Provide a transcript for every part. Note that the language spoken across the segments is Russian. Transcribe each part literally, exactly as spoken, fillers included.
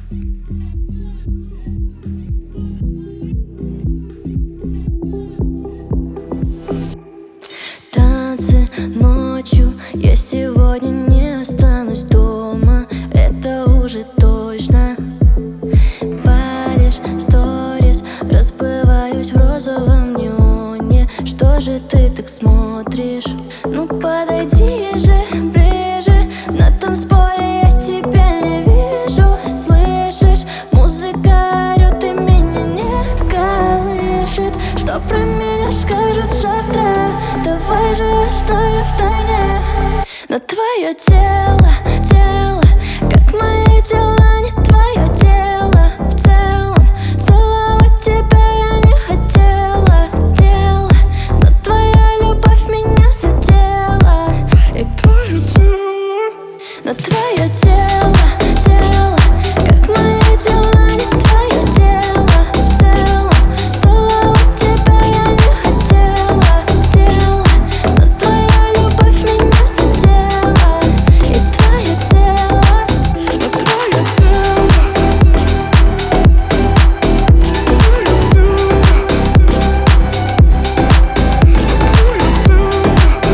Танцы ночью, я сегодня не останусь дома, это уже точно. Палишь сторис, расплываюсь в розовом неоне. Что же ты так смотришь? Ну подойди же ближе, на танцполе я тебя не вижу. Слышишь, музыка орёт и меня не колышет. Что про меня скажут завтра? Давай же оставим в тайне. Но твое тело, тело, как мои дела, не твое тело. В целом, целовать тебя я не хотела, тело, но твоя любовь меня задела. И твое тело, но твое тело, тело, как мои дела, не твое тело. В целом, целовать тебя я не хотела, тело, но твоя любовь меня задела. И твое тело, но твое тело, твое тело, твое тело,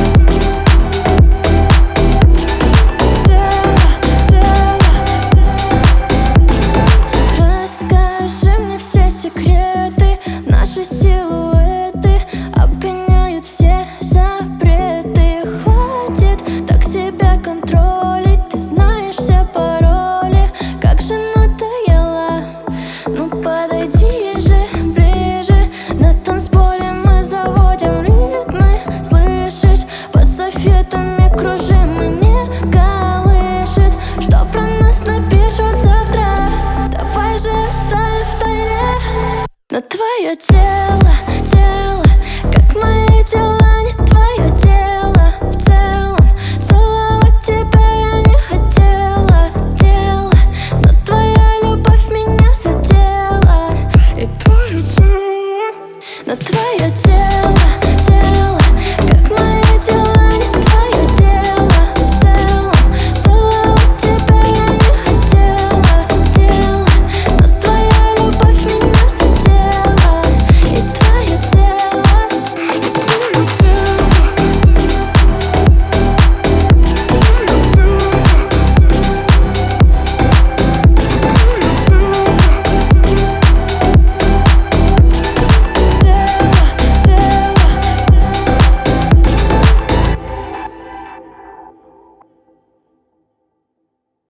расскажи мне все секреты. Наши силуэты обгоняют все запреты. Хватит так себя контролить, ты знаешь все пароли. Как же надоело. Ну подойди же ближе, на танцполе мы заводим ритмы. Слышишь, под софитами кружим и не колышет. Что про нас напишут завтра? Давай же оставим в тайне. Но твое тело,